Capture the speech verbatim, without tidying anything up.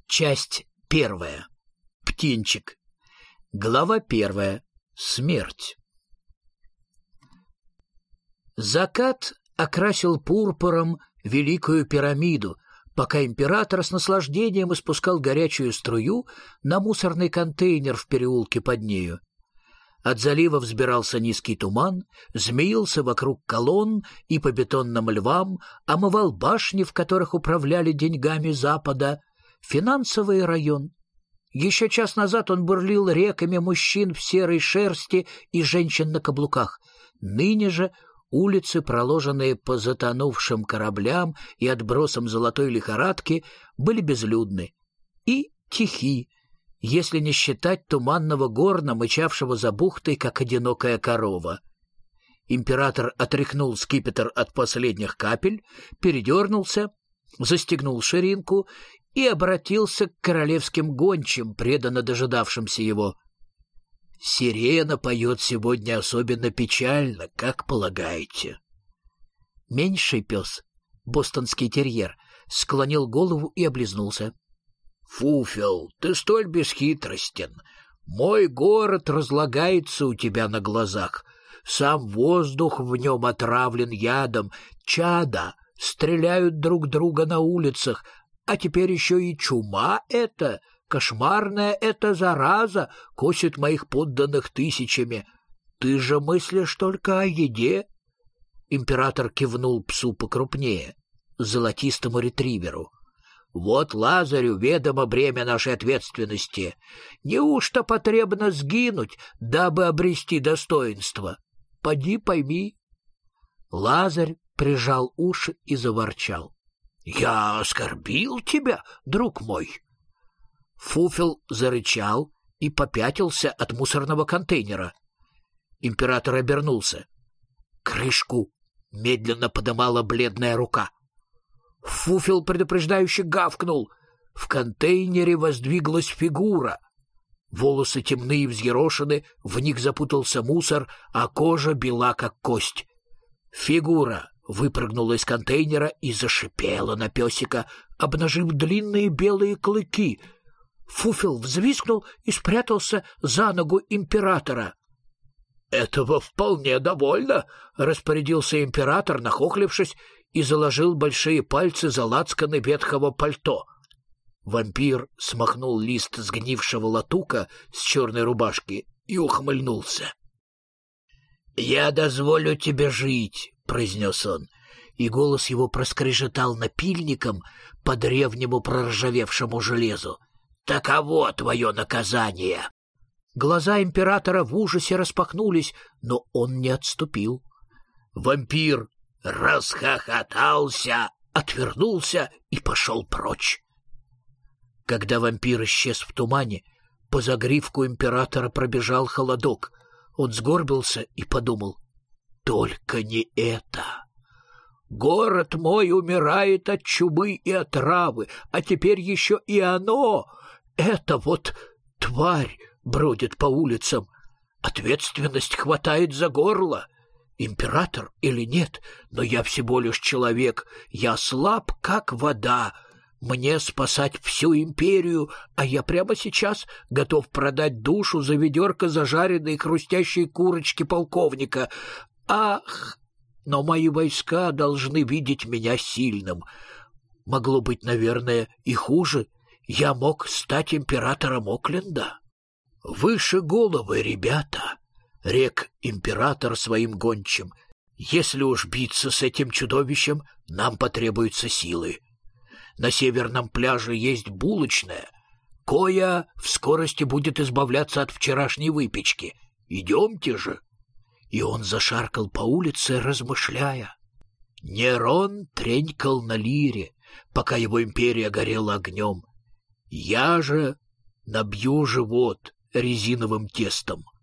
Часть первая. Птенчик. Глава первая. Смерть. Закат окрасил пурпуром Великую пирамиду, пока император с наслаждением испускал горячую струю на мусорный контейнер в переулке под нею. От залива взбирался низкий туман, змеился вокруг колонн и по бетонным львам, омывал башни, в которых управляли деньгами Запада, финансовый район. Еще час назад он бурлил реками мужчин в серой шерсти и женщин на каблуках. Ныне же улицы, проложенные по затонувшим кораблям и отбросам золотой лихорадки, были безлюдны и тихи, если не считать туманного горна, мычавшего за бухтой, как одинокая корова. Император отряхнул скипетр от последних капель, передернулся, застегнул ширинку и обратился к королевским гончим, преданно дожидавшимся его. «Сирена поет сегодня особенно печально, как полагаете?» Меньший пес, бостонский терьер, склонил голову и облизнулся. «Фуфел, ты столь бесхитростен. Мой город разлагается у тебя на глазах. Сам воздух в нем отравлен ядом. Чада стреляют друг друга на улицах. А теперь еще и чума эта, кошмарная эта зараза, косит моих подданных тысячами. Ты же мыслишь только о еде?» Император кивнул псу покрупнее, золотистому ретриверу. «Вот Лазарю ведомо бремя нашей ответственности. Неужто потребно сгинуть, дабы обрести достоинство? Поди пойми». Лазарь прижал уши и заворчал. «Я оскорбил тебя, друг мой?» Фуфел зарычал и попятился от мусорного контейнера. Император обернулся. Крышку медленно подымала бледная рука. Фуфел предупреждающе гавкнул. В контейнере воздвиглась фигура. Волосы темные и взъерошены, в них запутался мусор, а кожа бела, как кость. Фигура выпрыгнула из контейнера и зашипела на песика, обнажив длинные белые клыки. Фуфел взвизгнул и спрятался за ногу императора. «Этого вполне довольно», — распорядился император, нахохлившись, и заложил большие пальцы за лацканы ветхого пальто. Вампир смахнул лист сгнившего латука с черной рубашки и ухмыльнулся. «Я дозволю тебе жить», — произнес он, и голос его проскрежетал напильником по древнему проржавевшему железу. «Таково твое наказание». Глаза императора в ужасе распахнулись, но он не отступил. Вампир расхохотался, отвернулся и пошел прочь. Когда вампир исчез в тумане, по загривку императора пробежал холодок. Он сгорбился и подумал: «Только не это! Город мой умирает от чумы и отравы, а теперь еще и оно, это вот тварь, бродит по улицам. Ответственность хватает за горло. Император или нет, но я всего лишь человек. Я слаб, как вода. Мне спасать всю империю, а я прямо сейчас готов продать душу за ведерко зажаренной хрустящей курочки полковника. Ах! Но мои войска должны видеть меня сильным. Могло быть, наверное, и хуже. Я мог стать императором Окленда». «Выше головы, ребята!» — рек император своим гончим. «Если уж биться с этим чудовищем, нам потребуются силы. На северном пляже есть булочная. Коя в скорости будет избавляться от вчерашней выпечки. Идемте же!» И он зашаркал по улице, размышляя. Нерон тренькал на лире, пока его империя горела огнем. Я же набью живот резиновым тестом.